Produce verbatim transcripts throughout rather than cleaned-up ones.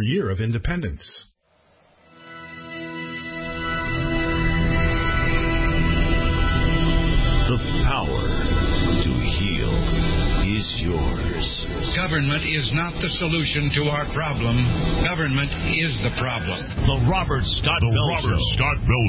year of independence. The power to heal is yours. Government is not the solution to our problem. Government is the problem. The Robert Scott the Bell Robert Show. Scott Bell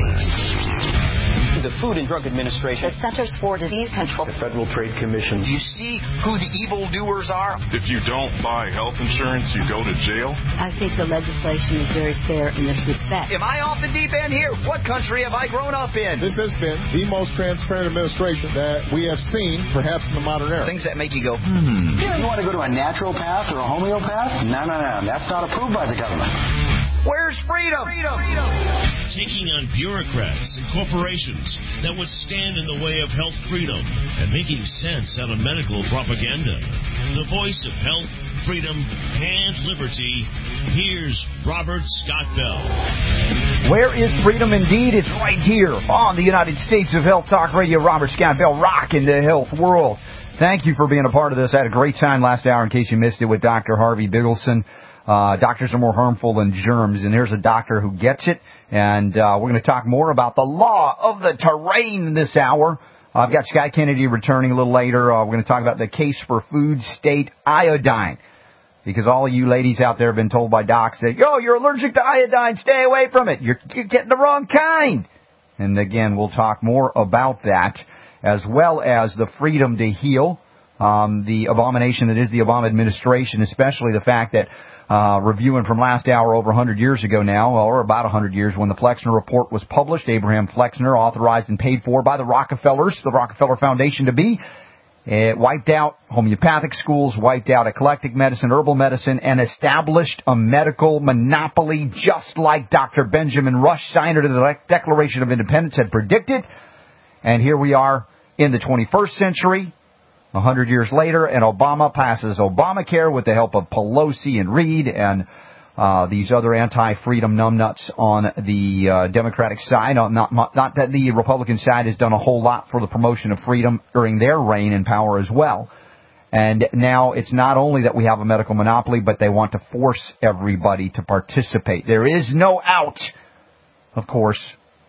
Show. The Food and Drug Administration, the Centers for Disease Control, the Federal Trade Commission. You see who the evildoers are? If you don't buy health insurance, you go to jail. I think the legislation is very fair in this respect. Am I off the deep end here? What country have I grown up in? This has been the most transparent administration that we have seen, perhaps in the modern era. Things that make you go, hmm. You want to go to a naturopath or a homeopath? No, no, no. That's not approved by the government. Where's freedom? freedom? Taking on bureaucrats and corporations that would stand in the way of health freedom and making sense out of medical propaganda. The voice of health, freedom, and liberty. Here's Robert Scott Bell. Where is freedom indeed? It's right here on the United States of Health Talk Radio. Robert Scott Bell, rocking the health world. Thank you for being a part of this. I had a great time last hour, in case you missed it, with Doctor Harvey Bigelsen. Uh, doctors are more harmful than germs, and here's a doctor who gets it. And uh, we're going to talk more about the law of the terrain this hour. Uh, I've got Scott Kennedy returning a little later. Uh, we're going to talk about the case for food state iodine. Because all of you ladies out there have been told by docs that, yo, you're allergic to iodine, stay away from it. You're, you're getting the wrong kind. And again, we'll talk more about that, as well as the freedom to heal, um, the abomination that is the Obama administration, especially the fact that Uh, reviewing from last hour over one hundred years ago now, or about one hundred years, when the Flexner Report was published. Abraham Flexner, authorized and paid for by the Rockefellers, the Rockefeller Foundation to be. It wiped out homeopathic schools, wiped out eclectic medicine, herbal medicine, and established a medical monopoly, just like Doctor Benjamin Rush, signer to the Declaration of Independence, had predicted. And here we are in the twenty-first century. A hundred years later, and Obama passes Obamacare with the help of Pelosi and Reid and uh, these other anti-freedom numbnuts on the uh, Democratic side. Not, not, not that the Republican side has done a whole lot for the promotion of freedom during their reign in power as well. And now it's not only that we have a medical monopoly, but they want to force everybody to participate. There is no out, of course.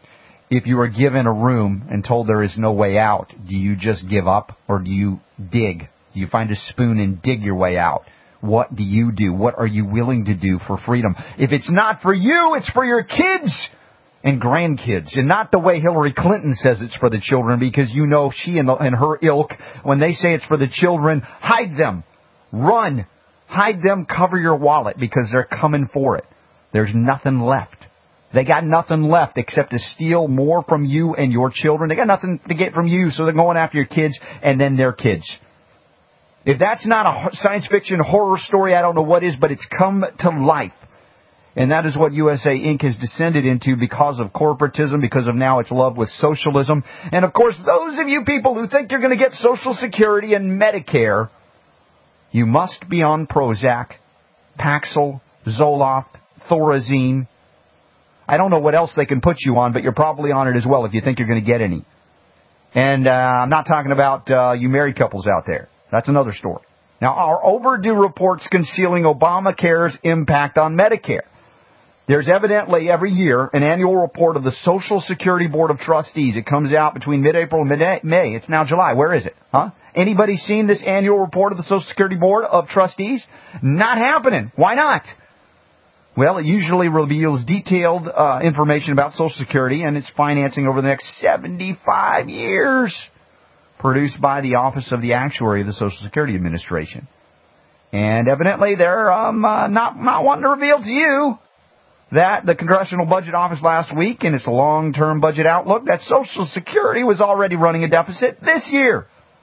If you are given a room and told there is no way out, do you just give up, or do you dig? Do you find a spoon and dig your way out? What do you do? What are you willing to do for freedom? If it's not for you, it's for your kids and grandkids, and not the way Hillary Clinton says it's for the children, because you know she and, the, and her ilk, when they say it's for the children, hide them, run, hide them, cover your wallet, because they're coming for it. There's nothing left. They got nothing left except to steal more from you and your children. They got nothing to get from you, so they're going after your kids and then their kids. If that's not a science fiction horror story, I don't know what is, but it's come to life. And that is what U S A Incorporated has descended into because of corporatism, because of now its love with socialism. And, of course, those of you people who think you're going to get Social Security and Medicare, you must be on Prozac, Paxil, Zoloft, Thorazine. I don't know what else they can put you on, but you're probably on it as well if you think you're going to get any. And uh, I'm not talking about uh, you married couples out there. That's another story. Now, are overdue reports concealing Obamacare's impact on Medicare? There's evidently every year an annual report of the Social Security Board of Trustees. It comes out between mid-April and mid-May. It's now July. Where is it? Huh? Anybody seen this annual report of the Social Security Board of Trustees? Not happening. Why not? Well, it usually reveals detailed uh, information about Social Security and its financing over the next seventy-five years, produced by the Office of the Actuary of the Social Security Administration. And evidently they're um, uh, not, not wanting to reveal to you that the Congressional Budget Office last week, in its long-term budget outlook, that Social Security was already running a deficit this year.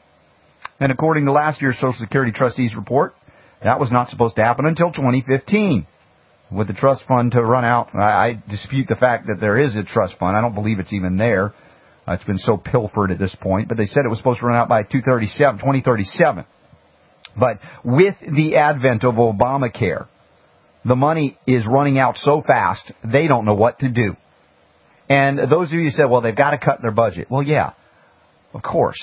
And according to last year's Social Security Trustees report, that was not supposed to happen until twenty fifteen. With the trust fund to run out, I, I dispute the fact that there is a trust fund. I don't believe it's even there. Uh, it's been so pilfered at this point. But they said it was supposed to run out by twenty thirty-seven. But with the advent of Obamacare, the money is running out so fast, they don't know what to do. And those of you who said, well, they've got to cut their budget. Well, yeah, of course.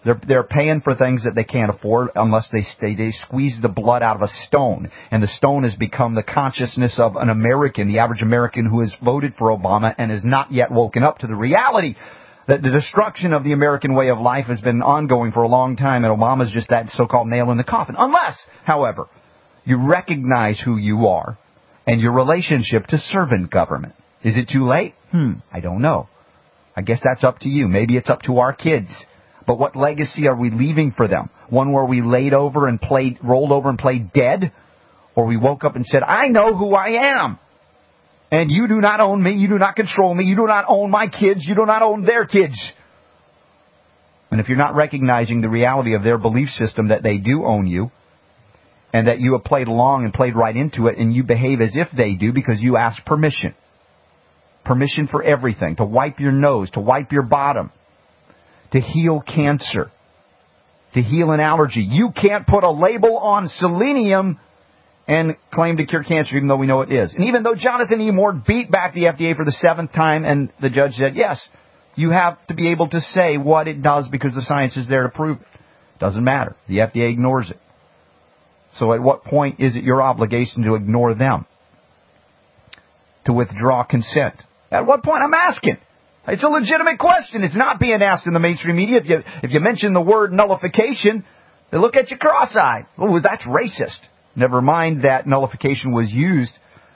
They're they're paying for things that they can't afford unless they they, they squeeze the blood out of a stone, and the stone has become the consciousness of an American, the average American who has voted for Obama and has not yet woken up to the reality that the destruction of the American way of life has been ongoing for a long time, and Obama's just that so-called nail in the coffin. Unless, however, you recognize who you are and your relationship to servant government. Is it too late? Hmm, I don't know. I guess that's up to you. Maybe it's up to our kids. But what legacy are we leaving for them? One where we laid over and played, rolled over and played dead? Or we woke up and said, I know who I am. And you do not own me. You do not control me. You do not own my kids. You do not own their kids. And if you're not recognizing the reality of their belief system that they do own you, and that you have played along and played right into it, and you behave as if they do because you ask permission. Permission for everything. To wipe your nose. To wipe your bottom. To heal cancer. To heal an allergy. You can't put a label on selenium and claim to cure cancer, even though we know it is. And even though Jonathan E. Moore beat back the F D A for the seventh time, and the judge said, yes, you have to be able to say what it does because the science is there to prove it. Doesn't matter. The F D A ignores it. So at what point is it your obligation to ignore them? To withdraw consent? At what point? I'm asking. It's a legitimate question. It's not being asked in the mainstream media. If you, if you mention the word nullification, they look at you cross-eyed. Oh, that's racist. Never mind that nullification was used.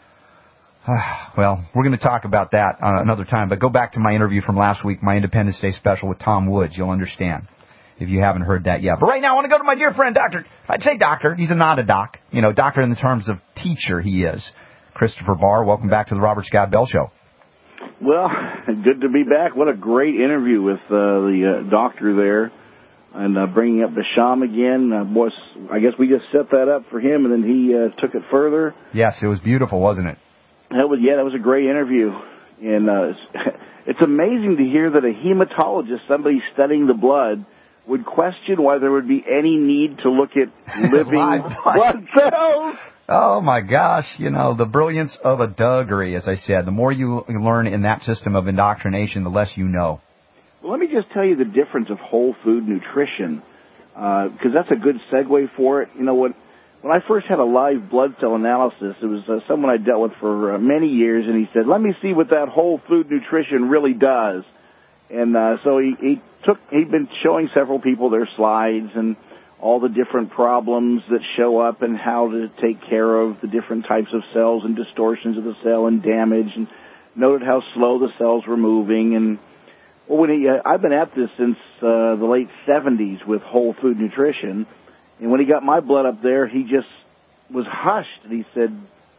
Well, we're going to talk about that uh, another time. But go back to my interview from last week, my Independence Day special with Tom Woods. You'll understand if you haven't heard that yet. But right now, I want to go to my dear friend, Doctor I'd say doctor. He's a not a doc. You know, doctor in the terms of teacher he is. Christopher Barr, welcome back to the Robert Scott Bell Show. Well, good to be back. What a great interview with uh, the uh, doctor there. And uh, bringing up Basham again, uh, was, I guess we just set that up for him, and then he uh, took it further. Yes, it was beautiful, wasn't it? That was, yeah, that was a great interview. And uh, it's, it's amazing to hear that a hematologist, somebody studying the blood, would question why there would be any need to look at living blood cells. Oh, my gosh. You know, the brilliance of a Dougery, as I said. The more you learn in that system of indoctrination, the less you know. Well, let me just tell you the difference of whole food nutrition, because uh, that's a good segue for it. You know, when, when I first had a live blood cell analysis, it was uh, someone I dealt with for uh, many years, and he said, let me see what that whole food nutrition really does. And uh, so he, he took, he'd been showing several people their slides and all the different problems that show up and how to take care of the different types of cells and distortions of the cell and damage, and noted how slow the cells were moving. And well, when he, uh, I've been at this since uh, the late seventies with whole food nutrition, and when he got my blood up there, he just was hushed, and he said,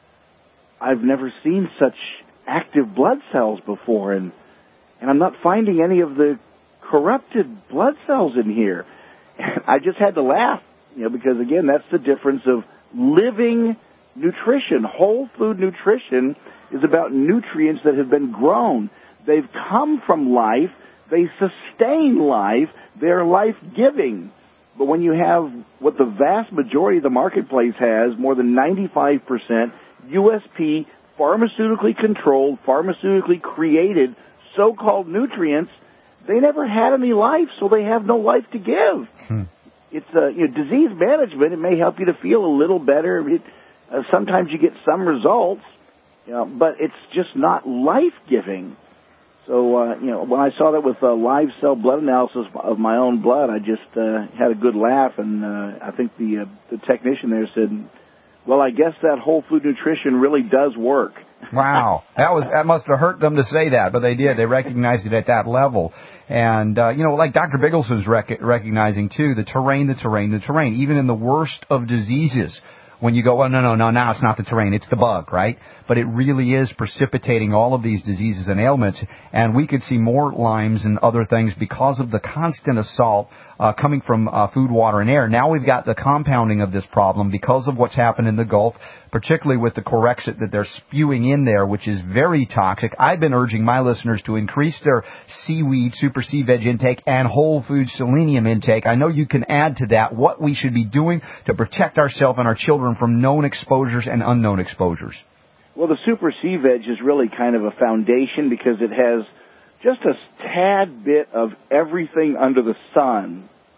I've never seen such active blood cells before, and and I'm not finding any of the corrupted blood cells in here. And I just had to laugh, you know, because, again, that's the difference of living nutrition. Whole food nutrition is about nutrients that have been grown. They've come from life. They sustain life. They're life-giving. But when you have what the vast majority of the marketplace has, more than ninety-five percent U S P, pharmaceutically controlled, pharmaceutically created, so-called nutrients, they never had any life, so they have no life to give. Hmm. It's uh, you know, disease management. It may help you to feel a little better. It, uh, sometimes you get some results, you know, but it's just not life-giving. So, uh, you know, when I saw that with a live cell blood analysis of my own blood, I just uh, had a good laugh, and uh, I think the uh, the technician there said, well, I guess that whole food nutrition really does work. Wow. That was that must have hurt them to say that, but they did. They recognized it at that level. And, uh, you know, like Doctor Biggleson's rec- recognizing, too, the terrain, the terrain, the terrain. Even in the worst of diseases, when you go, oh, no, no, no, now it's not the terrain, it's the bug, right? But it really is precipitating all of these diseases and ailments. And we could see more Lymes and other things because of the constant assault uh, coming from uh, food, water, and air. Now we've got the compounding of this problem because of what's happened in the Gulf, particularly with the Corexit that they're spewing in there, which is very toxic. I've been urging my listeners to increase their seaweed, super sea veg intake and whole food selenium intake. I know you can add to that what we should be doing to protect ourselves and our children from known exposures and unknown exposures. Well, the super sea veg is really kind of a foundation because it has just a tad bit of everything under the sun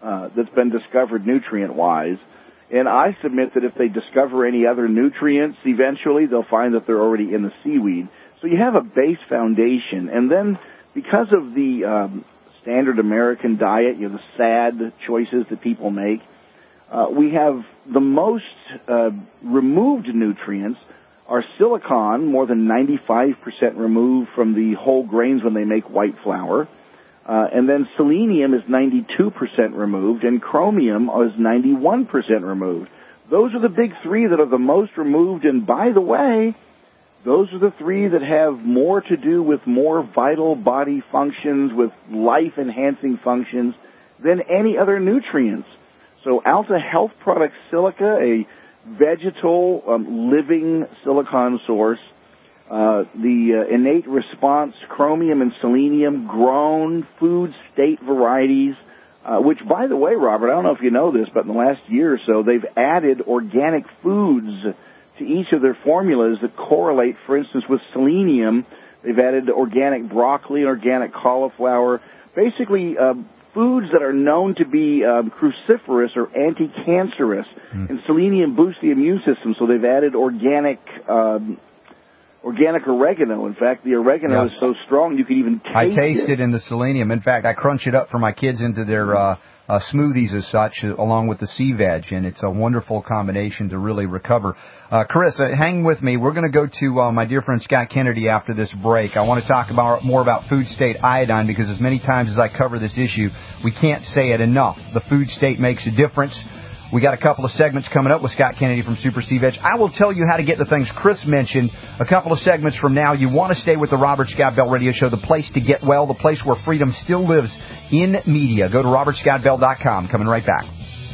uh, that's been discovered nutrient-wise. And I submit that if they discover any other nutrients, eventually they'll find that they're already in the seaweed. So you have a base foundation. And then because of the um, standard American diet, you know, the sad choices that people make, uh, we have the most uh, removed nutrients are silicon, more than ninety-five percent removed from the whole grains when they make white flour. Uh, and then selenium is ninety-two percent removed, and chromium is ninety-one percent removed. Those are the big three that are the most removed, and by the way, those are the three that have more to do with more vital body functions, with life-enhancing functions, than any other nutrients. So Alta Health Products Silica, a vegetal, um, living silicon source, Uh, the uh, innate response, chromium and selenium, grown food state varieties, uh, which, by the way, Robert, I don't know if you know this, but in the last year or so, they've added organic foods to each of their formulas that correlate, for instance, with selenium. They've added organic broccoli and organic cauliflower, basically uh, foods that are known to be um, cruciferous or anti-cancerous, mm. and selenium boosts the immune system, so they've added organic um Organic oregano. In fact, the oregano yes. is so strong you can even taste I taste it. it in the selenium. In fact, I crunch it up for my kids into their uh, uh, smoothies as such, uh, along with the sea veg, and it's a wonderful combination to really recover. Uh, Chris, uh, hang with me. We're going to go to uh, my dear friend Scott Kennedy after this break. I want to talk about more about food state iodine, because as many times as I cover this issue, we can't say it enough. The food state makes a difference. We got a couple of segments coming up with Scott Kennedy from Super Sea Veg. I will tell you how to get the things Chris mentioned a couple of segments from now. You want to stay with the Robert Scott Bell Radio Show, the place to get well, the place where freedom still lives in media. Go to robert scott bell dot com. Coming right back.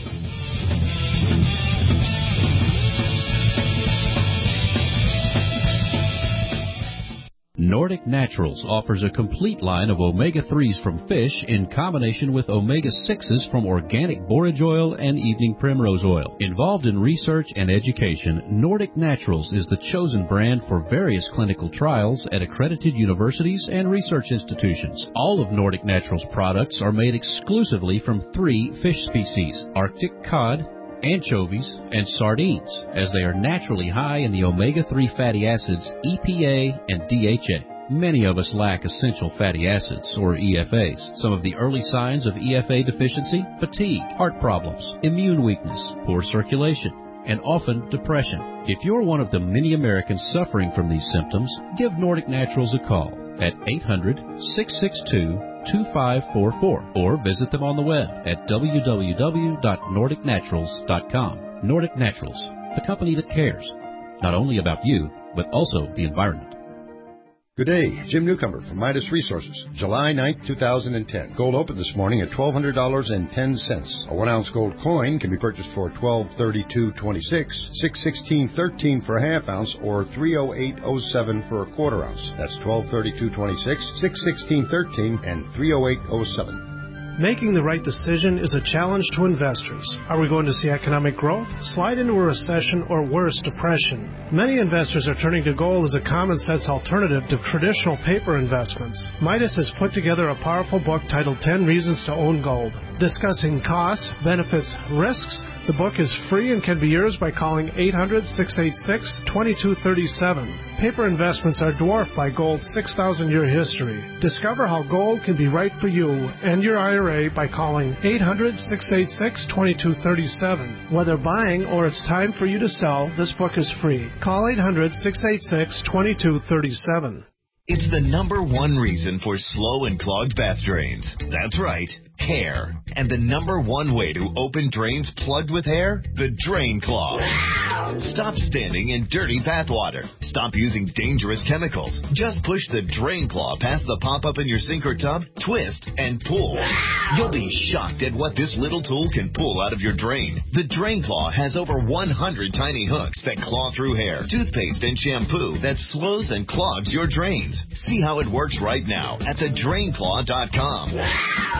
Nordic Naturals offers a complete line of omega threes from fish in combination with omega sixes from organic borage oil and evening primrose oil. Involved in research and education, Nordic Naturals is the chosen brand for various clinical trials at accredited universities and research institutions. All of Nordic Naturals products are made exclusively from three fish species: Arctic cod, anchovies, and sardines, as they are naturally high in the omega three fatty acids E P A and D H A. Many of us lack essential fatty acids, or E F As. Some of the early signs of E F A deficiency: fatigue, heart problems, immune weakness, poor circulation, and often depression. If you're one of the many Americans suffering from these symptoms, give Nordic Naturals a call at eight hundred, six six two, two five four four or visit them on the web at w w w dot nordic naturals dot com. Nordic Naturals, the company that cares, not only about you, but also the environment. Good day, Jim Newcomer from Midas Resources. July ninth, two thousand ten. Gold opened this morning at twelve hundred dollars and ten cents. A one-ounce gold coin can be purchased for twelve thirty-two twenty-six, six sixteen thirteen for a half ounce, or three oh eight oh seven for a quarter ounce. That's twelve thirty-two twenty-six, six sixteen thirteen, and three oh eight oh seven. Making the right decision is a challenge to investors. Are we going to see economic growth, slide into a recession, or worse, depression? Many investors are turning to gold as a common-sense alternative to traditional paper investments. Midas has put together a powerful book titled ten Reasons to Own Gold. Discussing costs, benefits, risks, the book is free and can be yours by calling eight hundred, six eight six, two two three seven. Paper investments are dwarfed by gold's six thousand year history. Discover how gold can be right for you and your I R A by calling eight hundred, six eight six, two two three seven. Whether buying or it's time for you to sell, this book is free. Call eight hundred, six eight six, two two three seven. It's the number one reason for slow and clogged bath drains. That's right, hair. And the number one way to open drains plugged with hair? The Drain Claw. Stop standing in dirty bath water. Stop using dangerous chemicals. Just push the Drain Claw past the pop-up in your sink or tub, twist, and pull. You'll be shocked at what this little tool can pull out of your drain. The Drain Claw has over one hundred tiny hooks that claw through hair, toothpaste, and shampoo that slows and clogs your drains. See how it works right now at the drain claw dot com. The Drain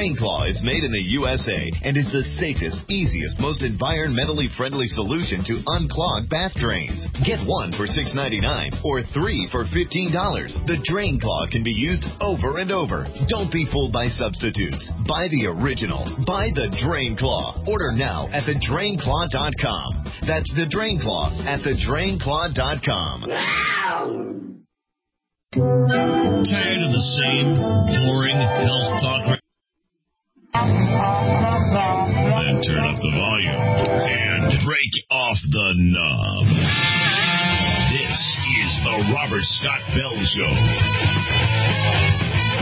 Drain Claw is made in the U S A and is the safest, easiest, most environmentally friendly solution to unclog bath drains. Get one for six ninety-nine or three for fifteen dollars. The Drain Claw can be used over and over. Don't be fooled by substitutes. Buy the original. Buy the Drain Claw. Order now at the drain claw dot com. That's the Drain Claw at the drain claw dot com. Tired of the same boring health talk? Then turn up the volume and break off the knob. This is the Robert Scott Bell Show.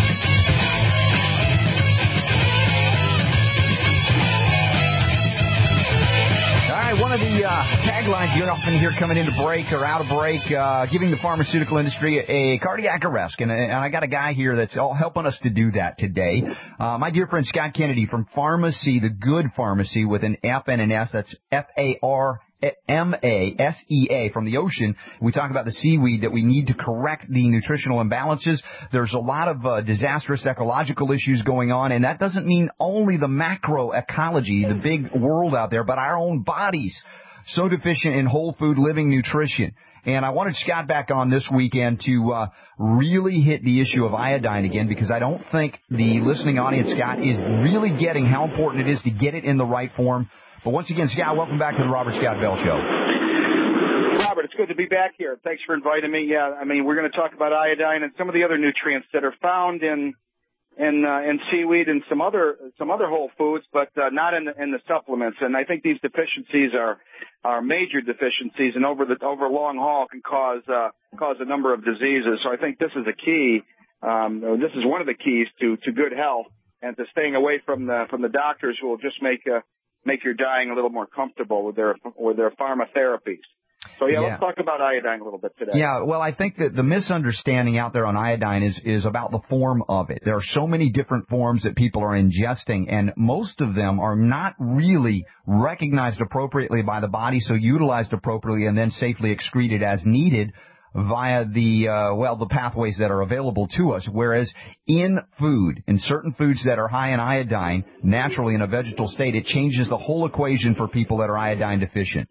One of the uh, taglines you often hear coming into break or out of break, uh, giving the pharmaceutical industry a cardiac arrest. And, and I got a guy here that's all helping us to do that today. Uh, my dear friend Scott Kennedy from Pharmacy, the Good Pharmacy with an F and an S. That's F A R M A S E A from the ocean. We talk about the seaweed, that we need to correct the nutritional imbalances. There's a lot of uh, disastrous ecological issues going on, and that doesn't mean only the macro ecology, the big world out there, but our own bodies. So deficient in whole food living nutrition. And I wanted Scott back on this weekend to uh, really hit the issue of iodine again, because I don't think the listening audience, Scott, is really getting how important it is to get it in the right form. But once again, Scott, welcome back to the Robert Scott Bell Show. Robert, it's good to be back here. Thanks for inviting me. Yeah, I mean, we're going to talk about iodine and some of the other nutrients that are found in in uh, in seaweed and some other some other whole foods, but uh, not in the, in the supplements. And I think these deficiencies are are major deficiencies, and over the over long haul can cause uh, cause a number of diseases. So I think this is a key. Um, this is one of the keys to to good health and to staying away from the from the doctors who will just make uh, make your dying a little more comfortable with their with their pharmatherapies. So, yeah, yeah, let's talk about iodine a little bit today. Yeah, well, I think that the misunderstanding out there on iodine is, is about the form of it. There are so many different forms that people are ingesting, and most of them are not really recognized appropriately by the body, so utilized appropriately and then safely excreted as needed via the, uh, well, the pathways that are available to us. Whereas in food, in certain foods that are high in iodine, naturally in a vegetal state, it changes the whole equation for people that are iodine deficient.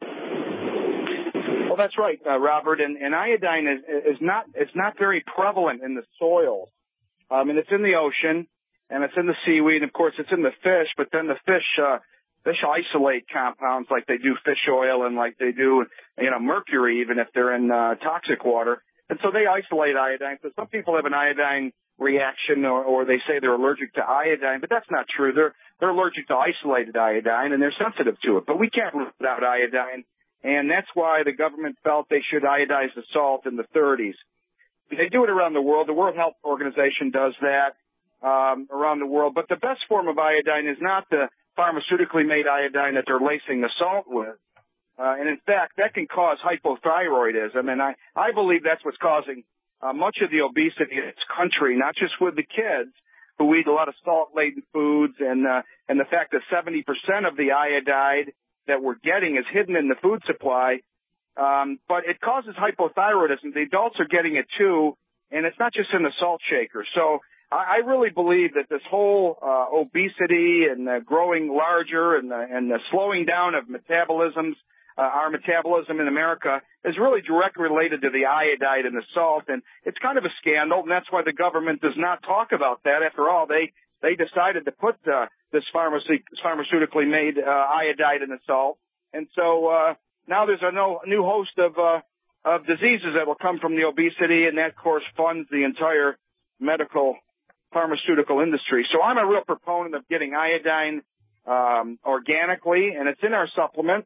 Well, that's right, uh, Robert. And, and iodine is, is not, it's not very prevalent in the soil. I mean, it's in the ocean and it's in the seaweed. Of course, it's in the fish, but then the fish, uh, fish isolate compounds like they do fish oil and like they do, you know, mercury, even if they're in uh, toxic water. And so they isolate iodine. So some people have an iodine reaction, or, or they say they're allergic to iodine, but that's not true. They're, they're allergic to isolated iodine and they're sensitive to it. But we can't live without iodine. And that's why the government felt they should iodize the salt in the thirties. They do it around the world. The World Health Organization does that um, around the world. But the best form of iodine is not the pharmaceutically made iodine that they're lacing the salt with. Uh, and, in fact, that can cause hypothyroidism. And I, I believe that's what's causing uh, much of the obesity in this country, not just with the kids who eat a lot of salt-laden foods, and, uh, and the fact that seventy percent of the iodide that we're getting is hidden in the food supply, um, but it causes hypothyroidism. The adults are getting it too, and it's not just in the salt shaker. So I, I really believe that this whole uh, obesity and uh, growing larger and, uh, and the slowing down of metabolisms, uh, our metabolism in America, is really directly related to the iodide in the salt, and it's kind of a scandal, and that's why the government does not talk about that. After all, they They decided to put uh, this pharmacy, pharmaceutically made uh, iodide in the salt. And so uh, now there's a no, new host of, uh, of diseases that will come from the obesity, and that, of course, funds the entire medical pharmaceutical industry. So I'm a real proponent of getting iodine um, organically, and it's in our supplement.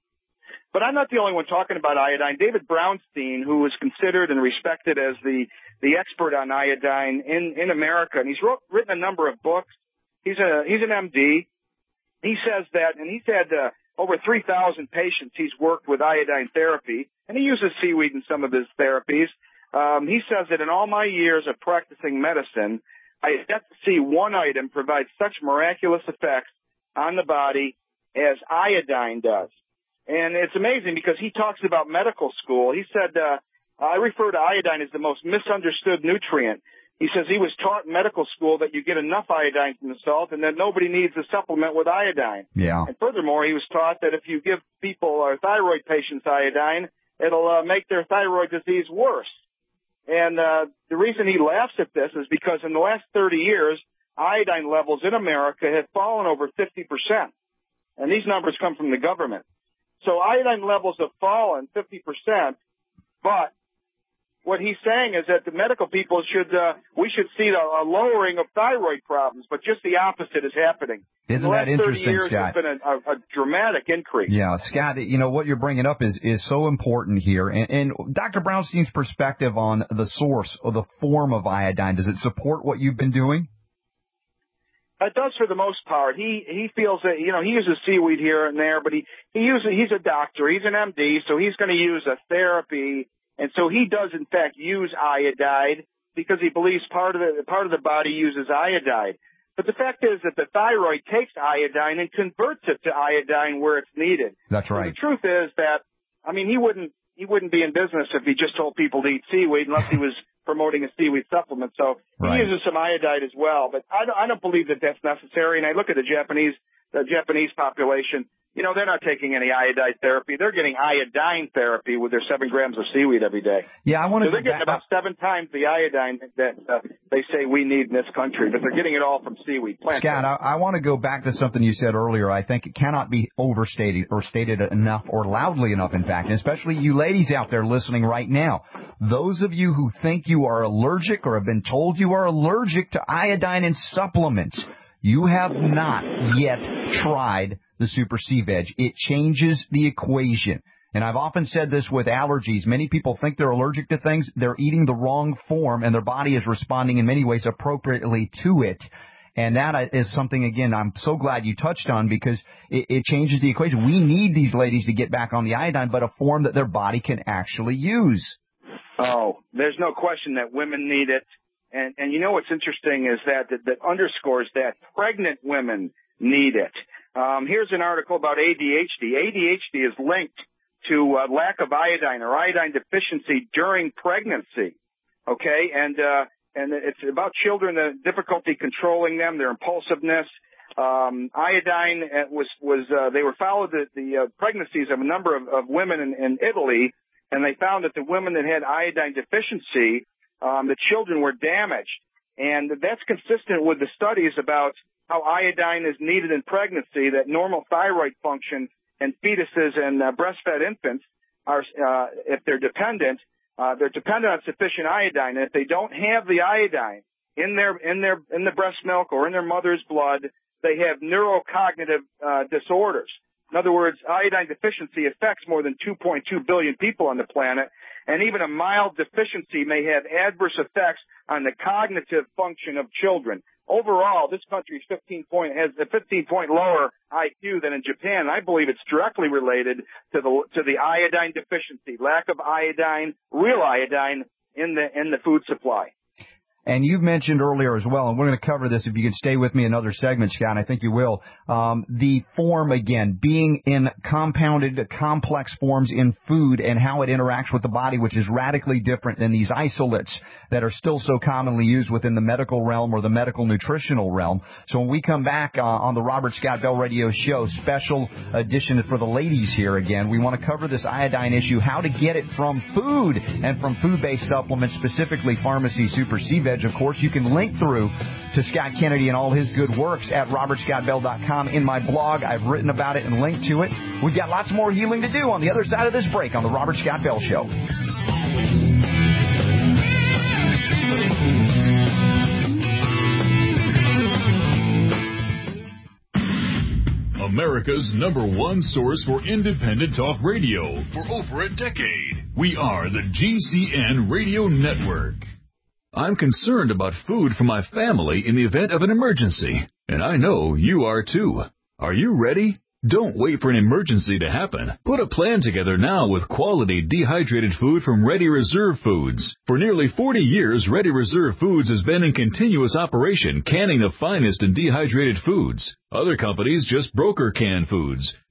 But I'm not the only one talking about iodine. David Brownstein, who is considered and respected as the, the expert on iodine in, in America, and he's wrote, written a number of books. He's a he's an M D. He says that, and he's had uh, over three thousand patients he's worked with iodine therapy, and he uses seaweed in some of his therapies. Um, he says that in all my years of practicing medicine, I have yet to see one item provide such miraculous effects on the body as iodine does. And it's amazing because he talks about medical school. He said, uh, I refer to iodine as the most misunderstood nutrient. He says he was taught in medical school that you get enough iodine from the salt and that nobody needs a supplement with iodine. Yeah. And furthermore, he was taught that if you give people or thyroid patients iodine, it'll uh, make their thyroid disease worse. And uh, the reason he laughs at this is because in the last thirty years, iodine levels in America have fallen over fifty percent. And these numbers come from the government. So iodine levels have fallen fifty percent, but what he's saying is that the medical people should, uh, we should see a, a lowering of thyroid problems, but just the opposite is happening. Isn't in the last that interesting, thirty years, Scott? There's been a, a, a dramatic increase. Yeah, Scott, you know, what you're bringing up is, is so important here. And, and Doctor Brownstein's perspective on the source or the form of iodine, does it support what you've been doing? It does for the most part. He he feels that, you know, he uses seaweed here and there, but he, he uses, he's a doctor, he's an M D, so he's going to use a therapy. And so he does, in fact, use iodide because he believes part of the part of the body uses iodide. But the fact is that the thyroid takes iodine and converts it to iodine where it's needed. That's right. So the truth is that, I mean, he wouldn't he wouldn't be in business if he just told people to eat seaweed unless he was promoting a seaweed supplement. So right. he uses some iodide as well. But I don't, I don't believe that that's necessary. And I look at the Japanese the Japanese population. You know, they're not taking any iodide therapy. They're getting iodine therapy with their seven grams of seaweed every day. Yeah, I want to. So they're getting about seven times the iodine that uh, they say we need in this country, but they're getting it all from seaweed. Plant Scott, I, I want to go back to something you said earlier. I think it cannot be overstated or stated enough or loudly enough, in fact, and especially you ladies out there listening right now. Those of you who think you are allergic or have been told you are allergic to iodine in supplements, you have not yet tried the Super C-Veg. It changes the equation. And I've often said this with allergies. Many people think they're allergic to things. They're eating the wrong form, and their body is responding in many ways appropriately to it. And that is something, again, I'm so glad you touched on because it, it changes the equation. We need these ladies to get back on the iodine, but a form that their body can actually use. Oh, there's no question that women need it. And, and you know what's interesting is that, that that underscores that pregnant women need it. Um, here's an article about A D H D. A D H D is linked to uh, lack of iodine or iodine deficiency during pregnancy. Okay, and uh, and it's about children, the difficulty controlling them, their impulsiveness. Um, iodine was was uh, they were followed the, the uh, pregnancies of a number of, of women in, in Italy, and they found that the women that had iodine deficiency, um, the children were damaged, and that's consistent with the studies about how iodine is needed in pregnancy, that normal thyroid function in fetuses and uh, breastfed infants are, uh, if they're dependent, uh, they're dependent on sufficient iodine. And if they don't have the iodine in their, in their, in the breast milk or in their mother's blood, they have neurocognitive, uh, disorders. In other words, iodine deficiency affects more than two point two billion people on the planet, and even a mild deficiency may have adverse effects on the cognitive function of children. Overall, this country is fifteen point, has a fifteen point lower I Q than in Japan. I believe it's directly related to the to the iodine deficiency, lack of iodine, real iodine in the in the food supply. And you've mentioned earlier as well, and we're going to cover this if you could stay with me another segment, Scott, I think you will, um, the form, again, being in compounded, complex forms in food and how it interacts with the body, which is radically different than these isolates that are still so commonly used within the medical realm or the medical nutritional realm. So when we come back uh, on the Robert Scott Bell Radio Show, special edition for the ladies here again, we want to cover this iodine issue, how to get it from food and from food-based supplements, specifically Pharmacy Super C-Veg. Of course, you can link through to Scott Kennedy and all his good works at robert scott bell dot com. In my blog, I've written about it and linked to it. We've got lots more healing to do on the other side of this break on the Robert Scott Bell Show. America's number one source for independent talk radio for over a decade. We are the G C N Radio Network. I'm concerned about food for my family in the event of an emergency, and I know you are too. Are you ready? Don't wait for an emergency to happen. Put a plan together now with quality dehydrated food from Ready Reserve Foods. For nearly forty years, Ready Reserve Foods has been in continuous operation, canning the finest in dehydrated foods. Other companies just broker canned foods.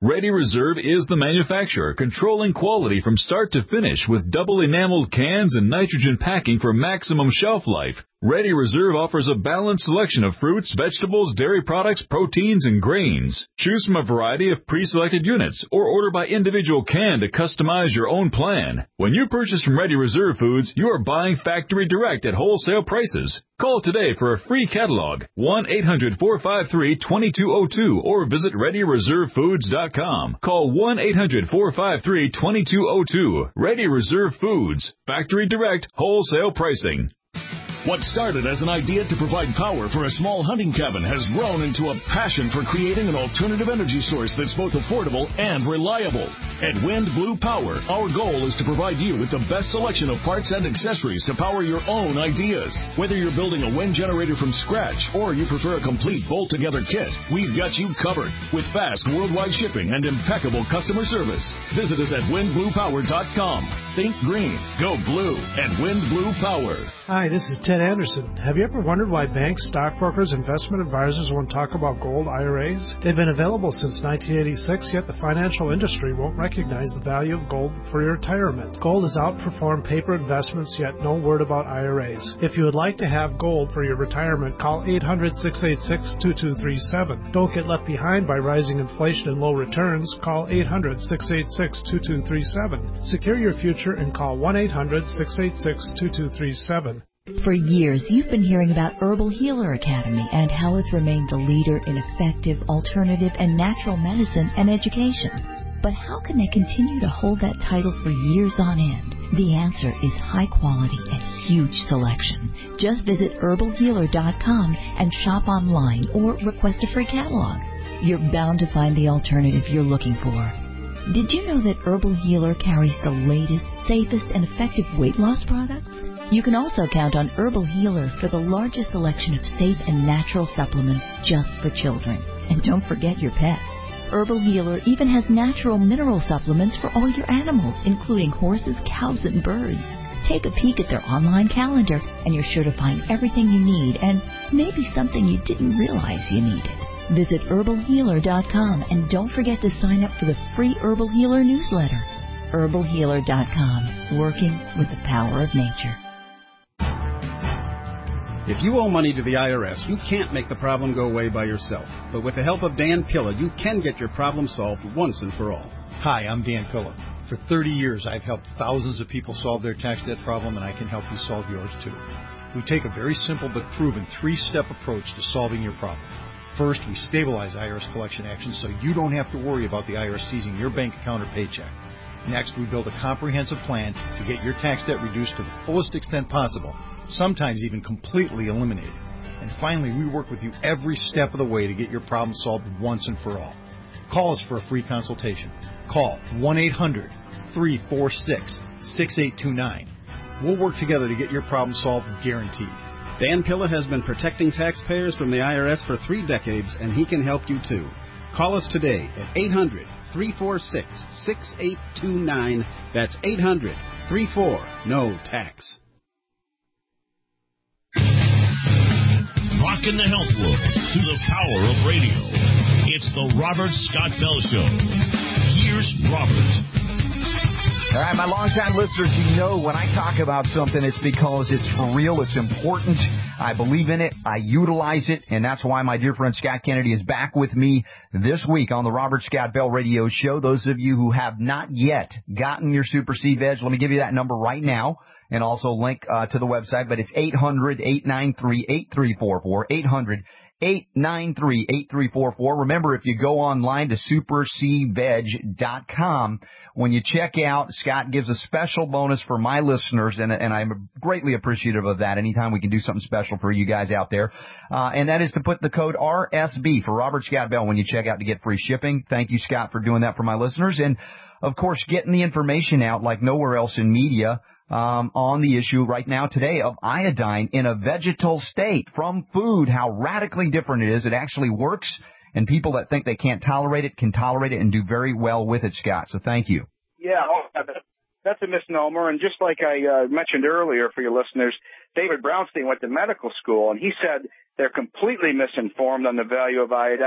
Ready Reserve is the manufacturer, controlling quality from start to finish with double enameled cans and nitrogen packing for maximum shelf life. Ready Reserve offers a balanced selection of fruits, vegetables, dairy products, proteins, and grains. Choose from a variety of pre-selected units or order by individual can to customize your own plan. When you purchase from Ready Reserve Foods, you are buying factory direct at wholesale prices. Call today for a free catalog, one eight hundred four five three two two zero two, or visit ready reserve foods dot com. Call one eight hundred four five three two two zero two. Ready Reserve Foods, factory direct, wholesale pricing. What started as an idea to provide power for a small hunting cabin has grown into a passion for creating an alternative energy source that's both affordable and reliable. At Wind Blue Power, our goal is to provide you with the best selection of parts and accessories to power your own ideas. Whether you're building a wind generator from scratch or you prefer a complete bolt-together kit, we've got you covered with fast worldwide shipping and impeccable customer service. Visit us at wind blue power dot com. Think green, go blue at Wind Blue Power. Hi, this is Ted Anderson. Have you ever wondered why banks, stockbrokers, investment advisors won't talk about gold I R As? They've been available since nineteen eighty-six, yet the financial industry won't recognize the value of gold for your retirement. Gold has outperformed paper investments, yet no word about I R As. If you would like to have gold for your retirement, call eight hundred, six eight six, two two three seven. Don't get left behind by rising inflation and low returns. Call eight hundred, six eight six, two two three seven. Secure your future and call one eight hundred, six eight six, two two three seven. For years, you've been hearing about Herbal Healer Academy and how it's remained the leader in effective, alternative, and natural medicine and education. But how can they continue to hold that title for years on end? The answer is high quality and huge selection. Just visit herbal healer dot com and shop online or request a free catalog. You're bound to find the alternative you're looking for. Did you know that Herbal Healer carries the latest, safest, and effective weight loss products? You can also count on Herbal Healer for the largest selection of safe and natural supplements just for children. And don't forget your pets. Herbal Healer even has natural mineral supplements for all your animals, including horses, cows, and birds. Take a peek at their online calendar, and you're sure to find everything you need and maybe something you didn't realize you needed. Visit herbal healer dot com and don't forget to sign up for the free Herbal Healer newsletter. herbal healer dot com, working with the power of nature. If you owe money to the I R S, you can't make the problem go away by yourself. But with the help of Dan Pilla, you can get your problem solved once and for all. Hi, I'm Dan Pilla. For thirty years, I've helped thousands of people solve their tax debt problem, and I can help you solve yours too. We take a very simple but proven three-step approach to solving your problem. First, we stabilize I R S collection actions so you don't have to worry about the I R S seizing your bank account or paycheck. Next, we build a comprehensive plan to get your tax debt reduced to the fullest extent possible, sometimes even completely eliminated. And finally, we work with you every step of the way to get your problem solved once and for all. Call us for a free consultation. Call one eight hundred, three four six, six eight two nine. We'll work together to get your problem solved, guaranteed. Dan Pilla has been protecting taxpayers from the I R S for three decades, and he can help you too. Call us today at eight hundred, three four six, six eight two nine. That's eight hundred, three four, N O tax. Rockin' the health world to the power of radio. It's the Robert Scott Bell Show. Here's Robert. All right, my longtime listeners, you know when I talk about something, it's because it's for real, it's important, I believe in it, I utilize it, and that's why my dear friend Scott Kennedy is back with me this week on the Robert Scott Bell Radio Show. Those of you who have not yet gotten your Super C Veg, let me give you that number right now, and also link uh, to the website, but it's eight hundred, eight nine three, eight three four four, eight hundred, eight nine three, eight three four four. Remember, if you go online to super c veg dot com, when you check out, Scott gives a special bonus for my listeners, and, and I'm greatly appreciative of that anytime we can do something special for you guys out there. Uh, and that is to put the code R S B for Robert Scott Bell when you check out to get free shipping. Thank you, Scott, for doing that for my listeners. And, of course, getting the information out like nowhere else in media Um, on the issue right now today of iodine in a vegetal state from food, how radically different it is. It actually works, and people that think they can't tolerate it can tolerate it and do very well with it, Scott. So thank you. Yeah, that's a misnomer. And just like I uh, mentioned earlier for your listeners, David Brownstein went to medical school, and he said they're completely misinformed on the value of iodine.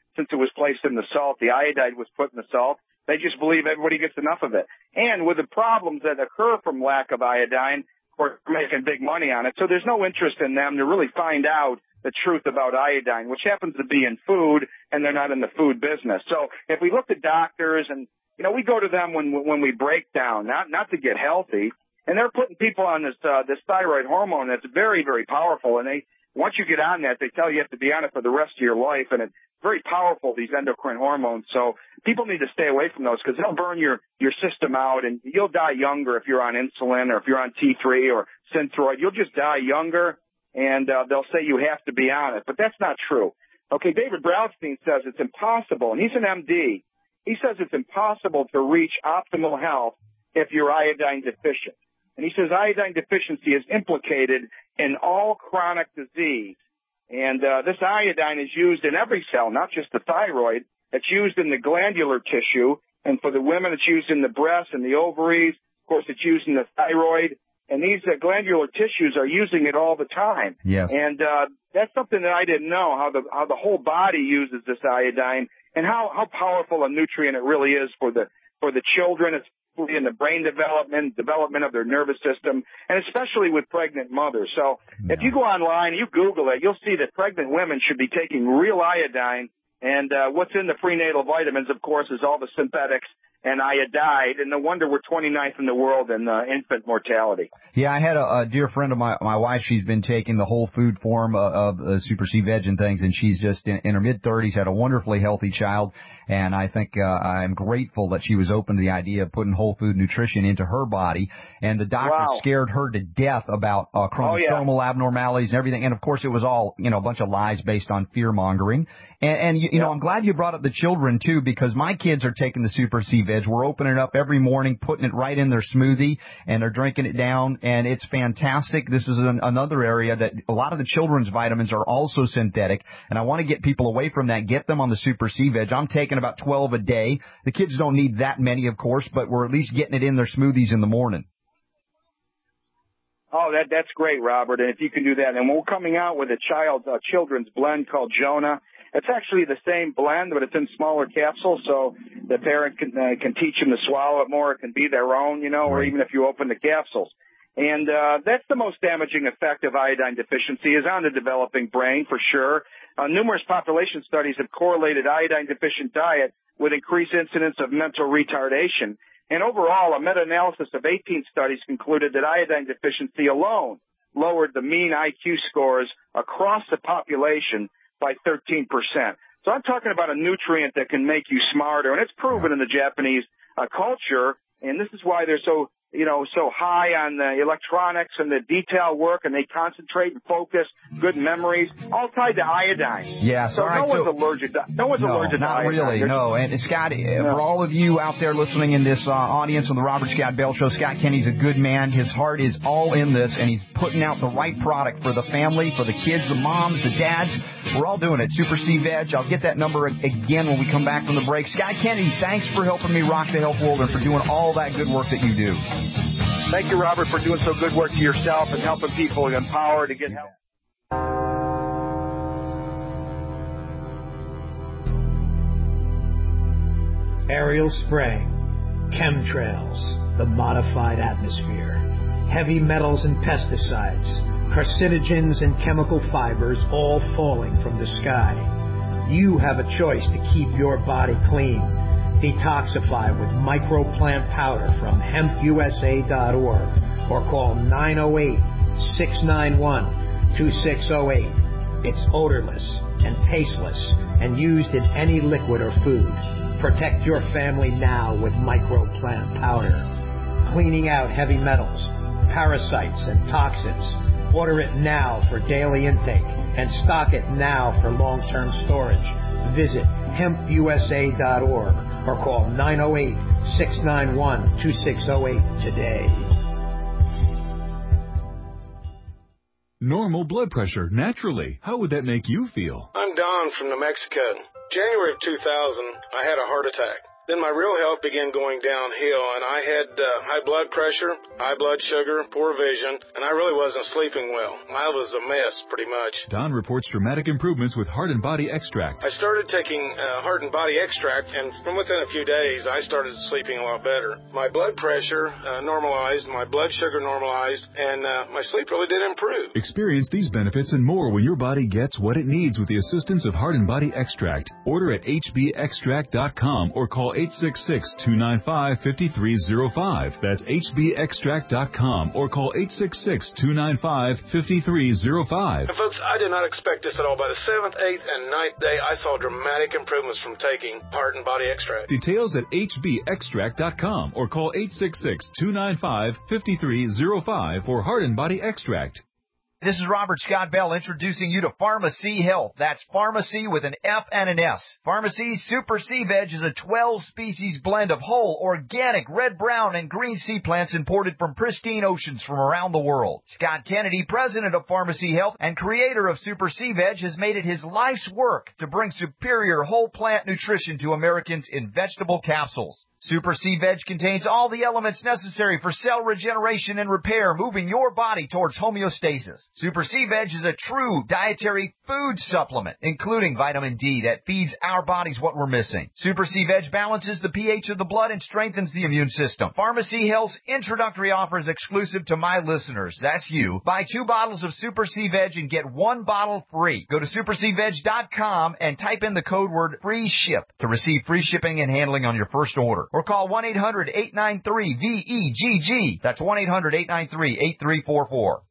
since it was placed in the salt, the iodide was put in the salt. They just believe everybody gets enough of it. And with the problems that occur from lack of iodine, of course, they're making big money on it. So there's no interest in them to really find out the truth about iodine, which happens to be in food, and they're not in the food business. So if we look at doctors, and, you know, we go to them when when we break down, not not to get healthy, and they're putting people on this uh, this thyroid hormone that's very, very powerful. And they once you get on that, they tell you you have to be on it for the rest of your life, and it's very powerful, these endocrine hormones. So people need to stay away from those because they'll burn your, your system out, and you'll die younger if you're on insulin or if you're on T three or Synthroid. You'll just die younger, and uh, they'll say you have to be on it. But that's not true. Okay, David Brownstein says it's impossible, and he's an M D. He says it's impossible to reach optimal health if you're iodine deficient. And he says iodine deficiency is implicated in all chronic disease. And uh, this iodine is used in every cell, not just the thyroid. It's used in the glandular tissue. And for the women, it's used in the breasts and the ovaries. Of course, it's used in the thyroid. And these uh, glandular tissues are using it all the time. Yes. And uh, that's something that I didn't know, how the how the whole body uses this iodine and how, how powerful a nutrient it really is for the for the children. It's in the brain development, development of their nervous system, and especially with pregnant mothers. So no. if you go online, you Google it, you'll see that pregnant women should be taking real iodine. And uh, what's in the prenatal vitamins, of course, is all the synthetics and iodide, and no wonder we're twenty-ninth in the world in uh, infant mortality. Yeah, I had a, a dear friend of my my wife. She's been taking the whole food form of, of uh, Super C Veg and things, and she's just in, in her mid-thirties, had a wonderfully healthy child, and I think uh, I'm grateful that she was open to the idea of putting whole food nutrition into her body, and the doctor wow. scared her to death about uh, chromosomal oh, yeah. abnormalities and everything, and of course it was all, you know, a bunch of lies based on fear-mongering, and, and you, you yeah. know, I'm glad you brought up the children, too, because my kids are taking the Super C Veg. We're opening it up every morning, putting it right in their smoothie, and they're drinking it down, and it's fantastic. This is an, another area that a lot of the children's vitamins are also synthetic, and I want to get people away from that, get them on the Super C Veg. I'm taking about twelve a day. The kids don't need that many, of course, but we're at least getting it in their smoothies in the morning. Oh, that that's great, Robert, and if you can do that. And we're coming out with a child, a children's blend called Jonah. It's actually the same blend, but it's in smaller capsules, so the parent can uh, can teach them to swallow it more. It can be their own, you know, or even if you open the capsules. And uh, that's the most damaging effect of iodine deficiency is on the developing brain, for sure. Uh, numerous population studies have correlated iodine-deficient diet with increased incidence of mental retardation. And overall, a meta-analysis of eighteen studies concluded that iodine deficiency alone lowered the mean I Q scores across the population by thirteen percent. So I'm talking about a nutrient that can make you smarter, and it's proven in the Japanese uh, culture, and this is why they're so, you know, so high on the electronics and the detail work, and they concentrate and focus, good memories, all tied to iodine. Yes, so all right, no one's so, allergic to, no one's no, allergic to not iodine. really, There's, no. And Scott, no. for all of you out there listening in this uh, audience on the Robert Scott Bell Show, Scott Kenny's a good man. His heart is all in this, and he's putting out the right product for the family, for the kids, the moms, the dads. We're all doing it. Super C Veg. I'll get that number again when we come back from the break. Scott Kenny, thanks for helping me rock the health world and for doing all that good work that you do. Thank you, Robert, for doing so good work to yourself and helping people empower to get help. Aerial spraying, chemtrails, the modified atmosphere, heavy metals and pesticides, carcinogens and chemical fibers all falling from the sky. You have a choice to keep your body clean. Detoxify with microplant powder from hemp U S A dot org or call nine oh eight, six nine one, two six oh eight. It's odorless and tasteless and used in any liquid or food. Protect your family now with microplant powder. Cleaning out heavy metals, parasites, and toxins. Order it now for daily intake and stock it now for long-term storage. Visit hemp U S A dot org or call nine oh eight, six nine one, two six oh eight today. Normal blood pressure, naturally. How would that make you feel? I'm Don from New Mexico. January of two thousand, I had a heart attack. Then my real health began going downhill, and I had uh, high blood pressure, high blood sugar, poor vision, and I really wasn't sleeping well. I was a mess, pretty much. Don reports dramatic improvements with Heart and Body Extract. I started taking uh, Heart and Body Extract, and from within a few days, I started sleeping a lot better. My blood pressure uh, normalized, my blood sugar normalized, and uh, my sleep really did improve. Experience these benefits and more when your body gets what it needs with the assistance of Heart and Body Extract. Order at h b extract dot com or call eight six six, two nine five, five three zero five. That's h b extract dot com or call eight six six, two nine five, five three zero five. And folks, I did not expect this at all. By the seventh, eighth, and ninth day, I saw dramatic improvements from taking Heart and Body Extract. Details at h b extract dot com or call eight six six, two nine five, five three zero five for Heart and Body Extract. This is Robert Scott Bell introducing you to Pharmacy Health. That's pharmacy with an F and an S. Pharmacy Super Sea Veg is a twelve-species blend of whole, organic, red, brown, and green sea plants imported from pristine oceans from around the world. Scott Kennedy, president of Pharmacy Health and creator of Super Sea Veg, has made it his life's work to bring superior whole plant nutrition to Americans in vegetable capsules. Super Sea Veg contains all the elements necessary for cell regeneration and repair, moving your body towards homeostasis. Super Sea Veg is a true dietary food supplement, including vitamin D that feeds our bodies what we're missing. Super Sea Veg balances the pH of the blood and strengthens the immune system. Pharmacy Health's introductory offer is exclusive to my listeners. That's you. Buy two bottles of Super Sea Veg and get one bottle free. Go to super sea veg dot com and type in the code word FREESHIP to receive free shipping and handling on your first order. Or call one eight hundred, eight nine three, V E G G. That's one eight hundred, eight nine three, eight three four four.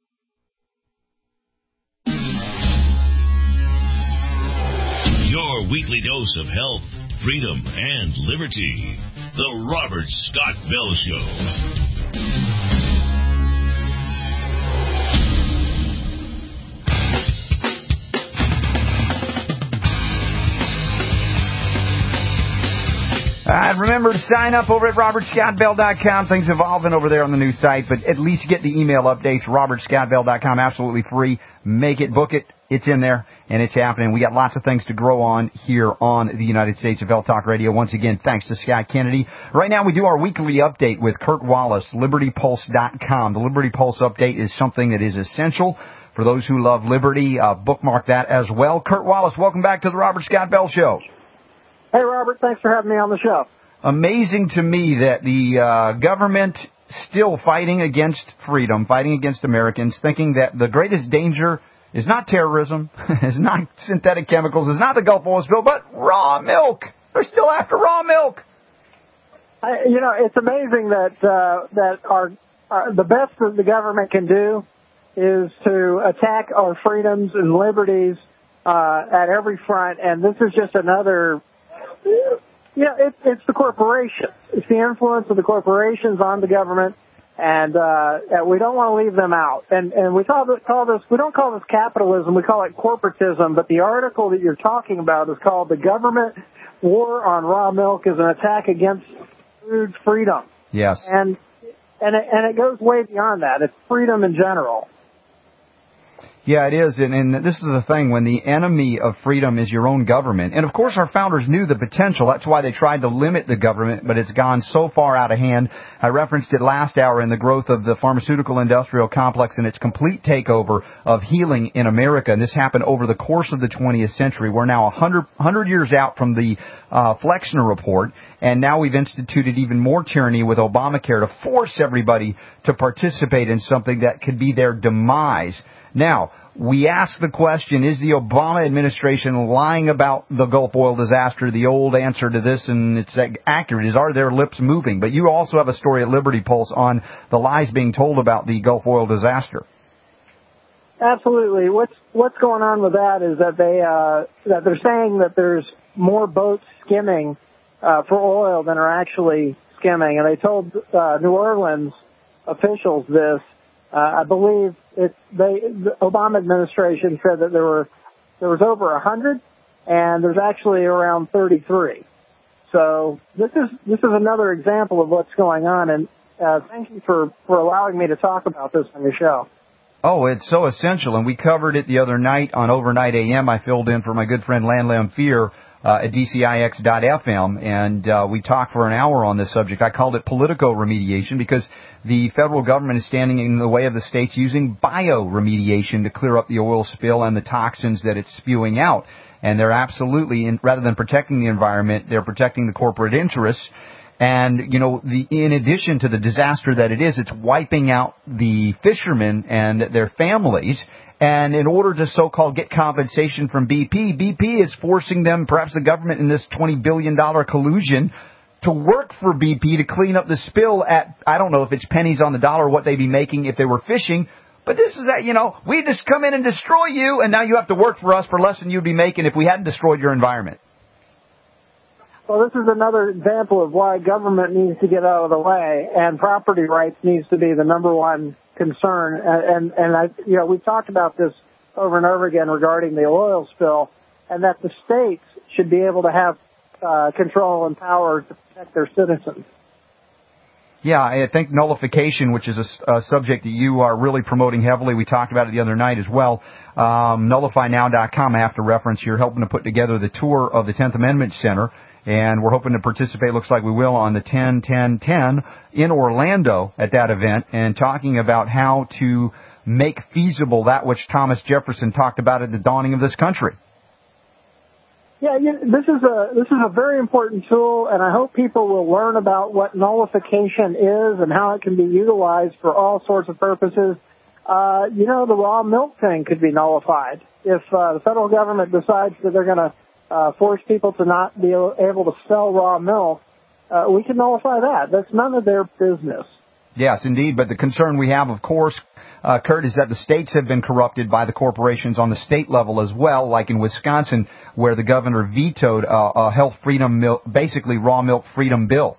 Your weekly dose of health, freedom, and liberty. The Robert Scott Bell Show. Uh, remember to sign up over at robert scott bell dot com. Things evolving over there on the new site, but at least get the email updates. robert scott bell dot com, absolutely free. Make it, book it. It's in there, and it's happening. We got lots of things to grow on here on the United States of Health Talk Radio. Once again, thanks to Scott Kennedy. Right now, we do our weekly update with Kurt Wallace, liberty pulse dot com. The Liberty Pulse update is something that is essential for those who love liberty. Uh, bookmark that as well. Kurt Wallace, welcome back to the Robert Scott Bell Show. Hey, Robert, thanks for having me on the show. Amazing to me that the uh, government still fighting against freedom, fighting against Americans, thinking that the greatest danger is not terrorism, is not synthetic chemicals, is not the Gulf oil spill, but raw milk. They're still after raw milk. I, you know, it's amazing that uh, that our, our the best that the government can do is to attack our freedoms and liberties uh, at every front, and this is just another. Yeah, it, it's the corporations. It's the influence of the corporations on the government, and uh, we don't want to leave them out. And and we call this, call this we don't call this capitalism. We call it corporatism. But the article that you're talking about is called "The Government War on Raw Milk is an Attack Against Food Freedom." Yes. And and it, and it goes way beyond that. It's freedom in general. Yeah, it is, and, and this is the thing, when the enemy of freedom is your own government. And, of course, our founders knew the potential. That's why they tried to limit the government, but it's gone so far out of hand. I referenced it last hour in the growth of the pharmaceutical industrial complex and its complete takeover of healing in America. And this happened over the course of the twentieth century. We're now one hundred, one hundred years out from the uh, Flexner Report, and now we've instituted even more tyranny with Obamacare to force everybody to participate in something that could be their demise. Now, we ask the question, is the Obama administration lying about the Gulf oil disaster? The old answer to this, and it's accurate, is are their lips moving? But you also have a story at Liberty Pulse on the lies being told about the Gulf oil disaster. Absolutely. What's what's going on with that is that they uh, that they're saying that there's more boats skimming uh, for oil than are actually skimming, and they told uh, New Orleans officials this. Uh, I believe it's they, the Obama administration said that there were there was over a hundred, and there's actually around thirty-three. So this is this is another example of what's going on, and uh, thank you for, for allowing me to talk about this on your show. Oh, it's so essential, and we covered it the other night on Overnight A M. I filled in for my good friend Lan Lamphir uh, at D C I X dot F M, and uh, we talked for an hour on this subject. I called it Politico-remediation because the federal government is standing in the way of the states using bioremediation to clear up the oil spill and the toxins that it's spewing out. And they're absolutely, in, rather than protecting the environment, they're protecting the corporate interests. And, you know, the, in addition to the disaster that it is, it's wiping out the fishermen and their families. And in order to so-called get compensation from B P, B P is forcing them, perhaps the government in this twenty billion dollars collusion, to work for B P to clean up the spill at, I don't know if it's pennies on the dollar what they'd be making if they were fishing. But this is that, you know, we just come in and destroy you, and now you have to work for us for less than you'd be making if we hadn't destroyed your environment. Well, this is another example of why government needs to get out of the way, and property rights needs to be the number one concern. And, and, and I, you know, we've talked about this over and over again regarding the oil spill, and that the states should be able to have uh, control and power to protect their citizens. Yeah, I think nullification, which is a, a subject that you are really promoting heavily. We talked about it the other night as well. Um, nullify now dot com, I have to reference. You're helping to put together the tour of the tenth Amendment Center, and we're hoping to participate, looks like we will, on the ten ten ten in Orlando at that event, and talking about how to make feasible that which Thomas Jefferson talked about at the dawning of this country. Yeah, this is a this is a very important tool, and I hope people will learn about what nullification is and how it can be utilized for all sorts of purposes. Uh, you know, the raw milk thing could be nullified. If uh, the federal government decides that they're going to uh, force people to not be able to sell raw milk, uh, we can nullify that. That's none of their business. Yes, indeed, but the concern we have, of course, Uh, Kurt, is that the states have been corrupted by the corporations on the state level as well, like in Wisconsin, where the governor vetoed uh, a health freedom, milk, basically raw milk freedom bill.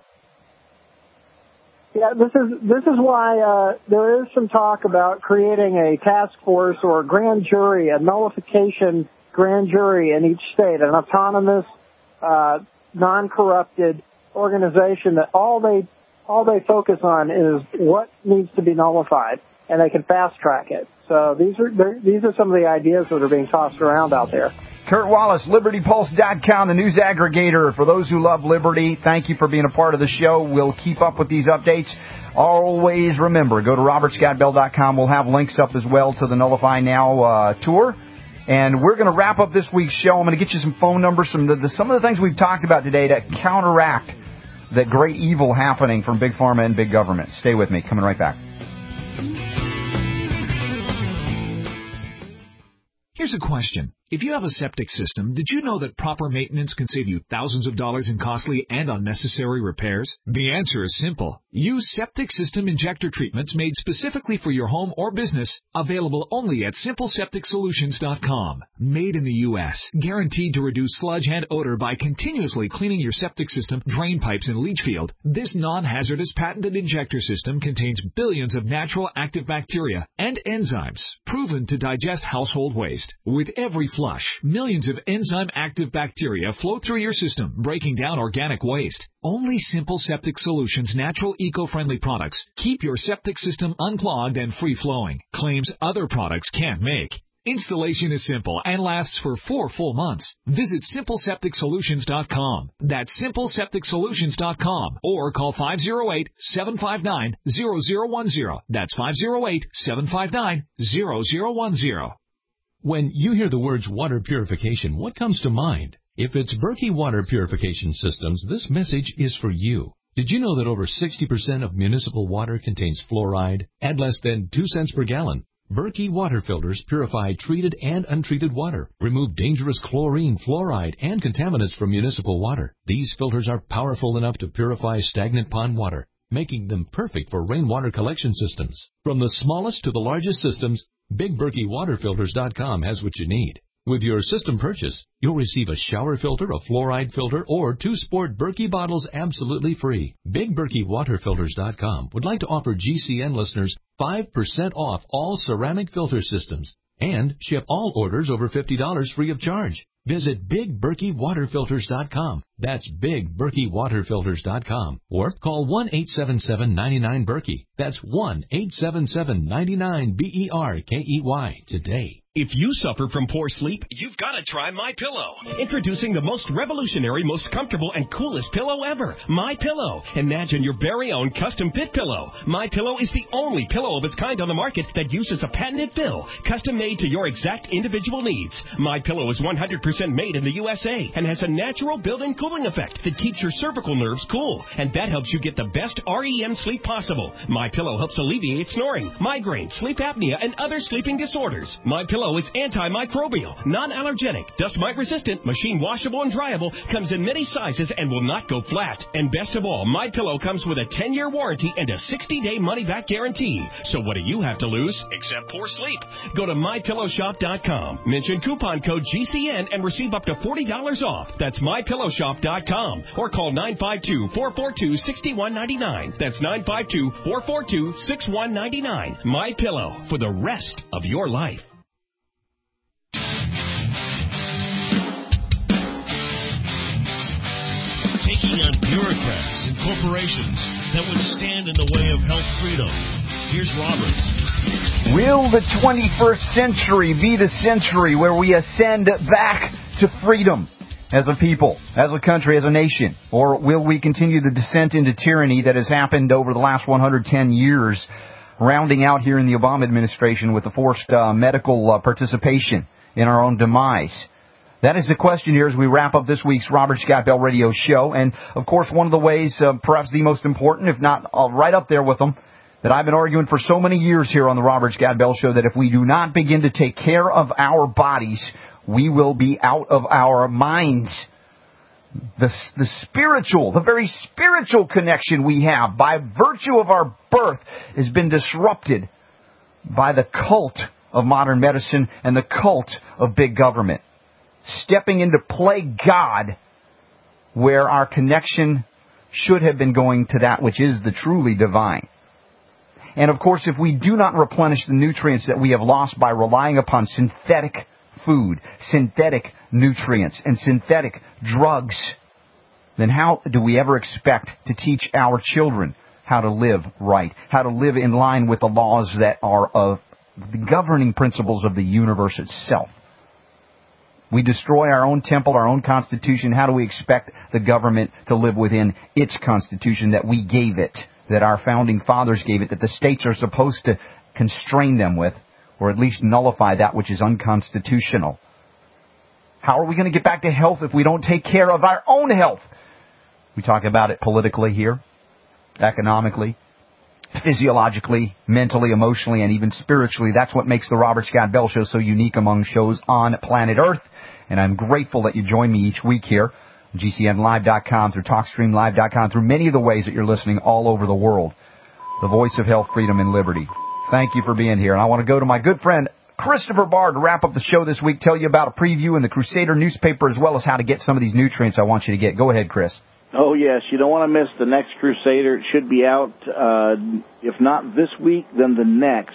Yeah, this is this is why uh, there is some talk about creating a task force or a grand jury, a nullification grand jury in each state, an autonomous, uh, non-corrupted organization that all they all they focus on is what needs to be nullified, and they can fast-track it. So these are these are some of the ideas that are being tossed around out there. Kurt Wallace, Liberty Pulse dot com, the news aggregator. For those who love liberty, thank you for being a part of the show. We'll keep up with these updates. Always remember, go to Robert Scott Bell dot com. We'll have links up as well to the Nullify Now uh, tour. And we're going to wrap up this week's show. I'm going to get you some phone numbers from the, the, some of the things we've talked about today to counteract that great evil happening from Big Pharma and Big Government. Stay with me. Coming right back. Here's a question. If you have a septic system, did you know that proper maintenance can save you thousands of dollars in costly and unnecessary repairs? The answer is simple. Use septic system injector treatments made specifically for your home or business, available only at simple septic solutions dot com. Made in the U S, guaranteed to reduce sludge and odor by continuously cleaning your septic system, drain pipes, and leach field. This non-hazardous patented injector system contains billions of natural active bacteria and enzymes proven to digest household waste. With every flush, millions of enzyme-active bacteria flow through your system, breaking down organic waste. Only Simple Septic Solutions' natural eco-friendly products keep your septic system unclogged and free-flowing, claims other products can't make. Installation is simple and lasts for four full months. Visit simple septic solutions dot com. That's simple septic solutions dot com, or call five oh eight, seven five nine, zero zero one zero. That's five oh eight, seven five nine, zero zero one zero. When you hear the words water purification, what comes to mind? If it's Berkey Water Purification Systems, this message is for you. Did you know that over sixty percent of municipal water contains fluoride at less than two cents per gallon? Berkey water filters purify treated and untreated water, remove dangerous chlorine, fluoride, and contaminants from municipal water. These filters are powerful enough to purify stagnant pond water, making them perfect for rainwater collection systems. From the smallest to the largest systems, Big Berkey Water Filters dot com has what you need. With your system purchase, you'll receive a shower filter, a fluoride filter, or two sport Berkey bottles absolutely free. Big Berkey Water Filters dot com would like to offer G C N listeners five percent off all ceramic filter systems and ship all orders over fifty dollars free of charge. Visit Big Berkey Water Filters dot com. That's Big Berkey Water Filters dot com. Or call one eight seven seven, nine nine, Berkey. That's one eight seven seven, nine nine, B E R K E Y today. If you suffer from poor sleep, you've got to try MyPillow. Introducing the most revolutionary, most comfortable, and coolest pillow ever, MyPillow. Imagine your very own custom-fit pillow. MyPillow is the only pillow of its kind on the market that uses a patented fill, custom-made to your exact individual needs. MyPillow is one hundred percent made in the U S A and has a natural built-in cooling effect that keeps your cervical nerves cool, and that helps you get the best R E M sleep possible. MyPillow helps alleviate snoring, migraine, sleep apnea, and other sleeping disorders. MyPillow is antimicrobial, non-allergenic, dust mite resistant, machine washable and dryable, comes in many sizes and will not go flat. And best of all, MyPillow comes with a ten-year warranty and a sixty-day money-back guarantee. So what do you have to lose except poor sleep? Go to my pillow shop dot com, mention coupon code G C N and receive up to forty dollars off. That's my pillow shop dot com or call nine five two, four four two, six one nine nine. That's nine five two, four four two, six one nine nine. MyPillow, for the rest of your life. Taking on bureaucrats and corporations that would stand in the way of health freedom. Here's Robert. Will the twenty-first century be the century where we ascend back to freedom as a people, as a country, as a nation? Or will we continue the descent into tyranny that has happened over the last one hundred ten years, rounding out here in the Obama administration with the forced uh, medical uh, participation in our own demise? That is the question here as we wrap up this week's Robert Scott Bell Radio Show. And, of course, one of the ways, uh, perhaps the most important, if not uh, right up there with them, that I've been arguing for so many years here on the Robert Scott Bell Show, that if we do not begin to take care of our bodies, we will be out of our minds. The, the spiritual, the very spiritual connection we have by virtue of our birth has been disrupted by the cult of modern medicine and the cult of big government, stepping in to play God where our connection should have been going to that which is the truly divine. And of course, if we do not replenish the nutrients that we have lost by relying upon synthetic food, synthetic nutrients, and synthetic drugs, then how do we ever expect to teach our children how to live right, how to live in line with the laws that are of the governing principles of the universe itself? We destroy our own temple, our own constitution. How do we expect the government to live within its constitution that we gave it, that our founding fathers gave it, that the states are supposed to constrain them with, or at least nullify that which is unconstitutional? How are we going to get back to health if we don't take care of our own health? We talk about it politically here, economically, physiologically, mentally, emotionally, and even spiritually. That's what makes the Robert Scott Bell Show so unique among shows on planet Earth. And I'm grateful that you join me each week here, G C N live dot com, through talk stream live dot com, through many of the ways that you're listening all over the world. The voice of health, freedom, and liberty. Thank you for being here. And I want to go to my good friend Christopher Barr to wrap up the show this week, tell you about a preview in the Crusader newspaper, as well as how to get some of these nutrients I want you to get. Go ahead, Chris. Oh, yes. You don't want to miss the next Crusader. It should be out, uh, if not this week, then the next.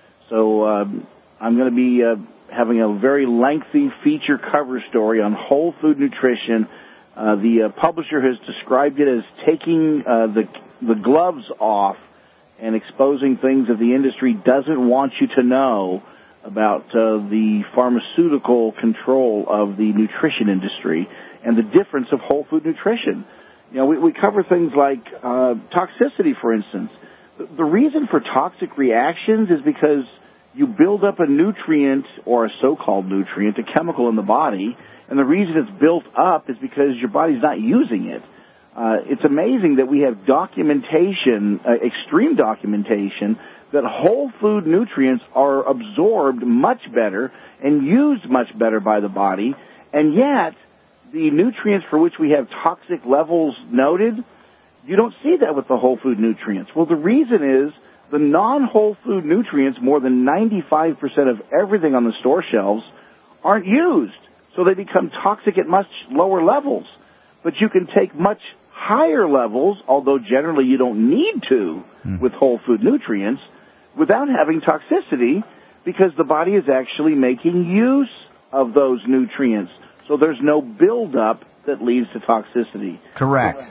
So uh, I'm going to be uh, having a very lengthy feature cover story on whole food nutrition. Uh, the uh, publisher has described it as taking uh, the the gloves off and exposing things that the industry doesn't want you to know about uh, the pharmaceutical control of the nutrition industry and the difference of whole food nutrition. You know, we, we cover things like uh, toxicity, for instance. The, the reason for toxic reactions is because you build up a nutrient, or a so-called nutrient, a chemical in the body, and the reason it's built up is because your body's not using it. Uh, it's amazing that we have documentation, uh, extreme documentation, that whole food nutrients are absorbed much better and used much better by the body, and yet the nutrients for which we have toxic levels noted, you don't see that with the whole food nutrients. Well, the reason is the non-whole food nutrients, more than ninety-five percent of everything on the store shelves, aren't used. So they become toxic at much lower levels. But you can take much higher levels, although generally you don't need to mm. with whole food nutrients, without having toxicity, because the body is actually making use of those nutrients. So there's no buildup that leads to toxicity. Correct.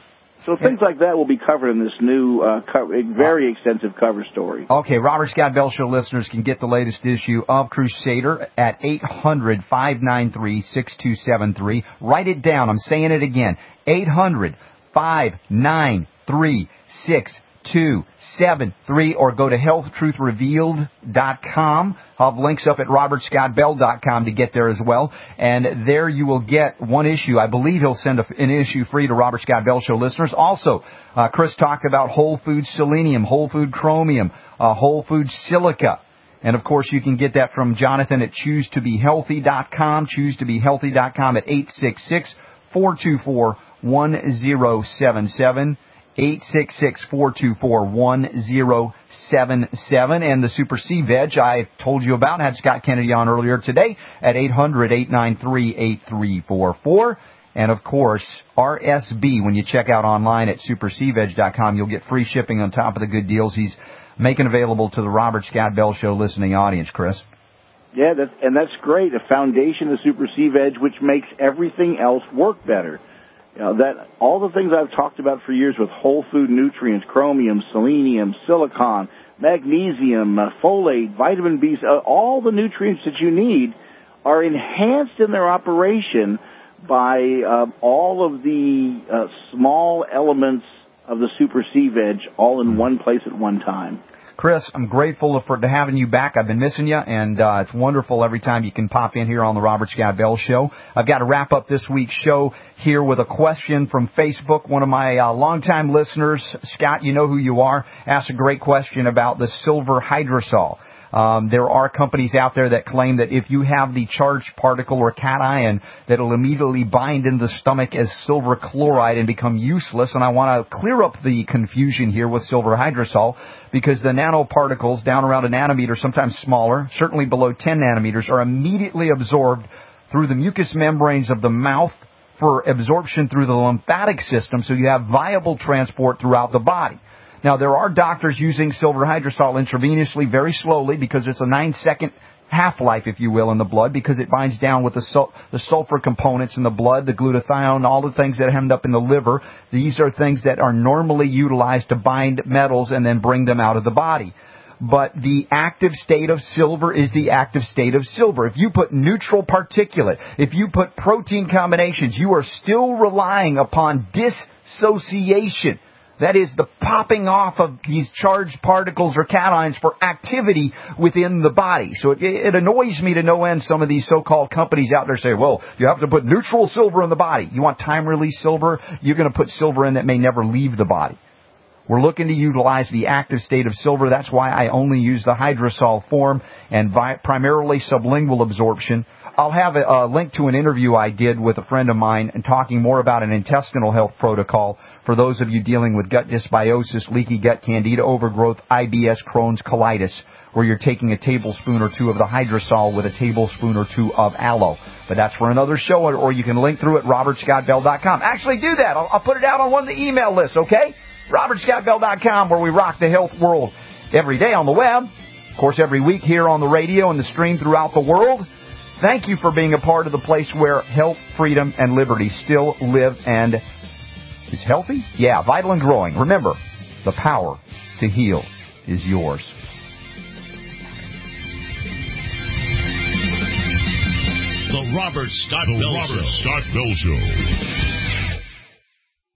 So things like that will be covered in this new, uh, co- very extensive cover story. Okay, Robert Scott Bell Show listeners can get the latest issue of Crusader at eight hundred, five nine three, six two seven three. Write it down. I'm saying it again. eight hundred, five nine three, six two seven three, or go to health truth revealed dot com. I'll have links up at robert scott bell dot com to get there as well. And there you will get one issue. I believe he'll send a, an issue free to Robert Scott Bell Show listeners. Also, uh, Chris talked about Whole Food Selenium, Whole Food Chromium, uh, Whole Food Silica. And, of course, you can get that from Jonathan at choose to be healthy dot com, choose to be healthy dot com at eight six six, four two four, one zero seven seven. eight six six, four two four, one zero seven seven. And the Super C Veg I told you about, had Scott Kennedy on earlier today at eight hundred, eight nine three, eight three four four. And, of course, R S B, when you check out online at super c veg dot com, you'll get free shipping on top of the good deals he's making available to the Robert Scott Bell Show listening audience, Chris. Yeah, that's, and that's great. A foundation of Super C Veg, which makes everything else work better. You know, that all the things I've talked about for years with whole food nutrients, chromium, selenium, silicon, magnesium, uh, folate, vitamin B, uh, all the nutrients that you need are enhanced in their operation by uh, all of the uh, small elements of the Super C Veg all in one place at one time. Chris, I'm grateful for to having you back. I've been missing you, and uh, it's wonderful every time you can pop in here on the Robert Scott Bell Show. I've got to wrap up this week's show here with a question from Facebook. One of my uh, longtime listeners, Scott, you know who you are, asked a great question about the silver hydrosol. Um, there are companies out there that claim that if you have the charged particle or cation, that it'll immediately bind in the stomach as silver chloride and become useless. And I want to clear up the confusion here with silver hydrosol, because the nanoparticles down around a nanometer, sometimes smaller, certainly below ten nanometers, are immediately absorbed through the mucous membranes of the mouth for absorption through the lymphatic system, so you have viable transport throughout the body. Now, there are doctors using silver hydrosol intravenously very slowly because it's a nine-second half-life, if you will, in the blood, because it binds down with the, sul- the sulfur components in the blood, the glutathione, all the things that end up in the liver. These are things that are normally utilized to bind metals and then bring them out of the body. But the active state of silver is the active state of silver. If you put neutral particulate, if you put protein combinations, you are still relying upon dissociation. That is the popping off of these charged particles or cations for activity within the body. So it, it annoys me to no end some of these so-called companies out there say, well, you have to put neutral silver in the body. You want time-release silver? You're going to put silver in that may never leave the body. We're looking to utilize the active state of silver. That's why I only use the hydrosol form and vi- primarily sublingual absorption. I'll have a, a link to an interview I did with a friend of mine and talking more about an intestinal health protocol for those of you dealing with gut dysbiosis, leaky gut, candida overgrowth, I B S, Crohn's, colitis, where you're taking a tablespoon or two of the hydrosol with a tablespoon or two of aloe. But that's for another show, or you can link through at robert scott bell dot com. Actually, do that. I'll, I'll put it out on one of the email lists, okay? robert scott bell dot com, where we rock the health world every day on the web. Of course, every week here on the radio and the stream throughout the world. Thank you for being a part of the place where health, freedom, and liberty still live and is healthy? Yeah, vital and growing. Remember, the power to heal is yours. The Robert Scott Bell Show. Robert Scott Bell Show.